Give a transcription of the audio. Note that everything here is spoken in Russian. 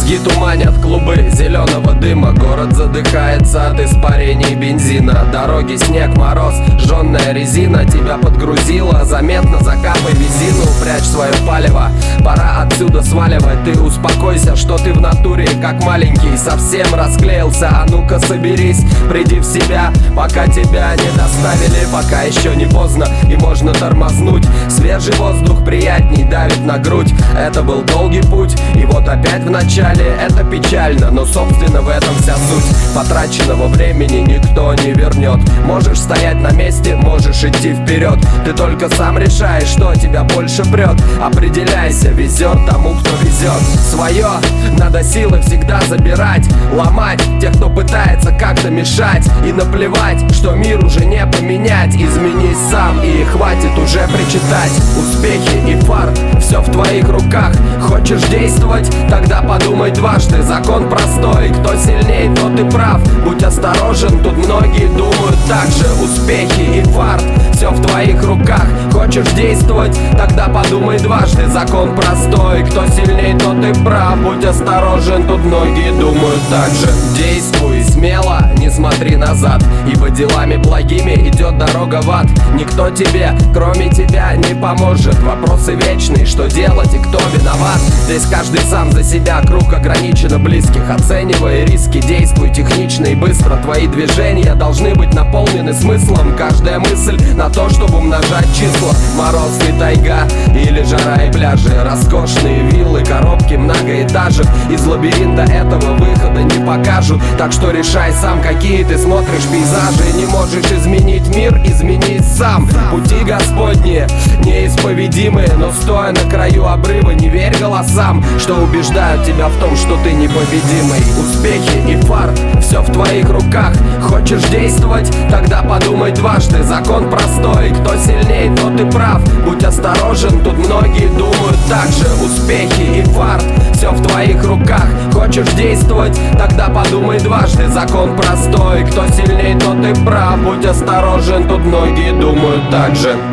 Мозги туманят клубы зеленого дыма. Город задыхается от испарений бензина. Дороги, снег, мороз, жжённая резина тебя подгрузила. Заметно закапай бензину, прячь свое палево. Пора отсюда сваливать, ты успокойся, что ты в натуре как маленький. Совсем расклеился, а ну-ка соберись, приди в себя, пока тебя не доставили. Пока еще не поздно и можно тормознуть. Свежий воздух приятней давит на грудь. Это был долгий путь, и вот опять в начале. Это печально, но собственно в этом вся суть. Потраченного времени никто не вернет. Можешь стоять на месте, можешь идти вперед. Ты только сам решаешь, что тебя больше прет. Определяйся, везет тому, кто везет. Свое надо силы всегда забирать, ломать тех, кто пытается как-то мешать. И наплевать, что мир уже не поменять. Изменись сам и хватит уже причитать. Успехи и фарт, все в твоих руках. Хочешь действовать? Тогда подумай дважды. Закон простой, кто сильнее, тот и прав. Будь осторожен, тут многие думают так же. Успехи и фарт, все в твоих руках. Хочешь действовать? Тогда подумай дважды. Закон простой, кто сильнее, тот и прав. Будь осторожен, тут многие думают так же. Действуй смело, не смотри назад, ибо делами благими идет дорога в ад. Никто тебе, кроме тебя, не поможет. Вопросы вечные, что делать и кто виноват. Здесь каждый сам за себя, круг ограниченно близких. Оценивай риски, действуй технично и быстро. Твои движения должны быть наполнены смыслом. Каждая мысль на то, чтобы умножать числа. Мороз и тайга или жара и пляжи. Роскошные виллы, коробки многоэтажек. Из лабиринта этого выхода не покажут. Так что решай сам, какие ты смотришь пейзажи. Не можешь изменить мир, изменись сам. Пути Господни неисповедимые, но стоя на краю обрыва, не верь голосам, что убеждают тебя в том, что ты непобедимый. Успехи и фарт, все в твоих руках. Хочешь действовать? Тогда подумай дважды. Закон простой, кто сильнее, тот и прав. Будь осторожен, тут многие думают так же. Успехи и фарт, все в твоих руках. Хочешь действовать? Тогда подумай дважды. Закон простой, кто сильнее, тот и прав. Будь осторожен, тут многие думают так же.